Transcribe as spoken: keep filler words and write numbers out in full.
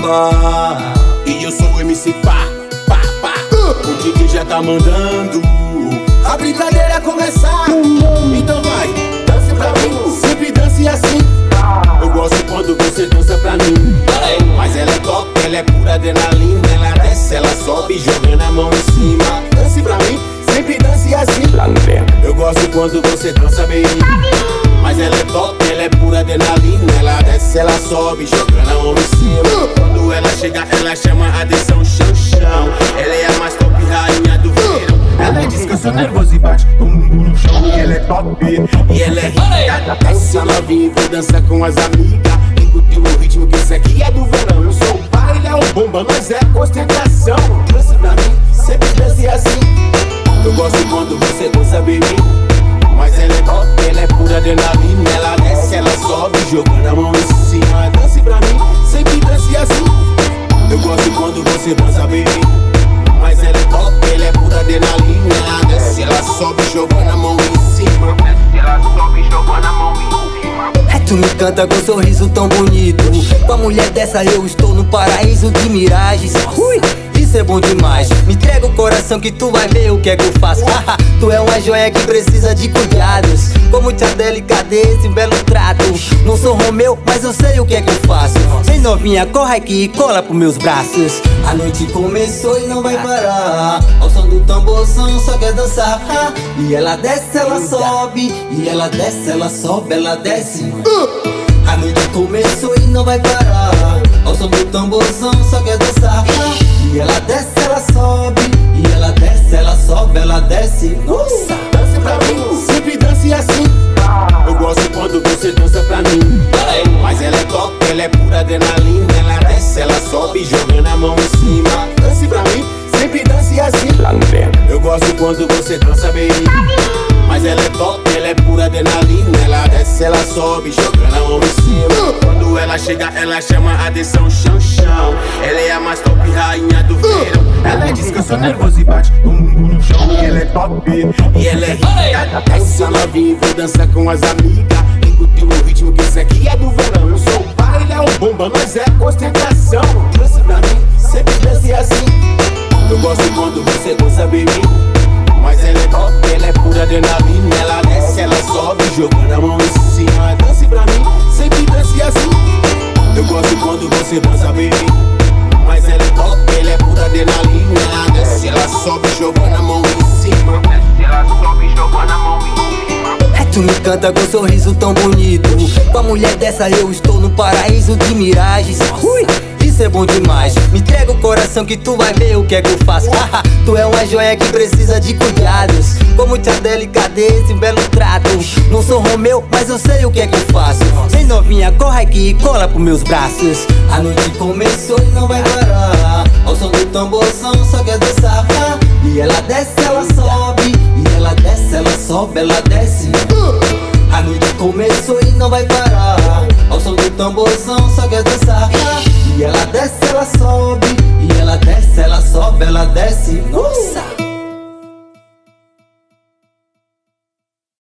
pá. E eu sou o M C Pá, pá, pá. O D J já tá mandando a brincadeira começar. Então vai, dance pra mim, sempre dance assim. Eu gosto quando você dança pra mim. Mas ela é top, ela é pura adrenalina. Ela desce, ela sobe, jogando a mão em cima. Dance pra mim, sempre dance assim. Eu gosto quando você dança bem. Mas ela é top, ela é pura adrenalina. Ela desce, ela sobe, jogando a mão em cima. Quando ela chega, ela chama a atenção, chão, chão. Ela é a mais top, rainha do verão. Ela diz que eu sou nervoso e bate com o bumbum no chão. E ela é top, e ela é rica. Desce novinha, vou dançar com as amigas. Curtir o ritmo que isso aqui é do verão. Eu sou o pai, ele é o bomba, mas é ostentação. Dance pra mim, sempre dance assim. Eu gosto quando você dança bem. Mas ela é top, ela é pura adrenalina. Ela desce, ela sobe, jogando a mão em cima. Dance pra mim, sempre dance assim. Eu gosto quando você dança bem. Mas ela é top, ela é pura adrenalina. Ela desce, ela sobe, jogando a mão em cima. Desce, ela sobe, jogando a mão em cima. É, tu me canta com um sorriso tão bonito. Com a mulher dessa eu estou no paraíso de miragens. Ui, isso é bom demais. Me entrega o coração que tu vai ver o que é que eu faço. Tu é uma joia que precisa de cuidados, com muita delicadeza e um belo trato. Não sou Romeu, mas eu sei o que é que eu faço. Vem novinha, corre aqui e cola pros meus braços. A noite começou e não vai parar. Ao som do tamborzão só quer dançar. E ela desce, ela sobe. E ela desce, ela sobe, ela desce. A noite começou e não vai parar. Ao som do tamborzão só quer dançar. E ela desce, ela sobe. E ela desce, ela sobe, ela desce. Nossa, dance pra mim, sempre dance assim. Eu gosto quando você dança pra mim. Mas ela é top, ela é pura adrenalina. Ela desce, ela sobe, jogando a mão em cima. Dance pra mim, sempre dance assim. Eu gosto quando você dança bem. Mas ela é top, ela é pura adrenalina. Ela desce, ela sobe, jogando a mão em cima. Quando ela chega, ela chama a atenção, chão, chão. Ela é a mais top, rainha do verão. Ela diz que eu sou nervoso e bate com o bumbum no chão. E ela é top, e ela é rica. Desce novinha, vou dançar com as amigas. Vem curtir o ritmo que isso aqui é do verão. Eu sou o pai, ele é o bomba, mas é ostentação. Dance pra mim, sempre dance assim. Eu gosto quando você dança bem. Mas ela é top, ela é pura adrenalina. Ela desce, ela sobe, jogando a mão em cima. Dance pra mim, sempre dance assim. Eu gosto quando você dança bem. Mas ela é top, ela é pura adrenalina. Ela desce, ela sobe, jogando a mão em cima. Desce, ela sobe, jogando a mão em cima. É, tu me canta com um sorriso tão bonito. Com a mulher dessa eu estou no paraíso de miragens. Ui, isso é bom demais. Me entrega o coração que tu vai ver o que é que eu faço. Tu é uma joia que precisa de cuidados, com muita delicadeza e um belo trato. Não sou Romeu, mas eu sei o que é que eu faço. Vem novinha, corre aqui e cola pros meus braços. A noite começou e não vai parar. Ao som do tamborzão só quer dançar. E ela desce, ela sobe. E ela desce, ela sobe, ela desce. A noite começou e não vai parar. Ao som do tamborzão só quer dançar. E ela desce, ela sobe. E ela desce, ela sobe, ela desce. Nossa!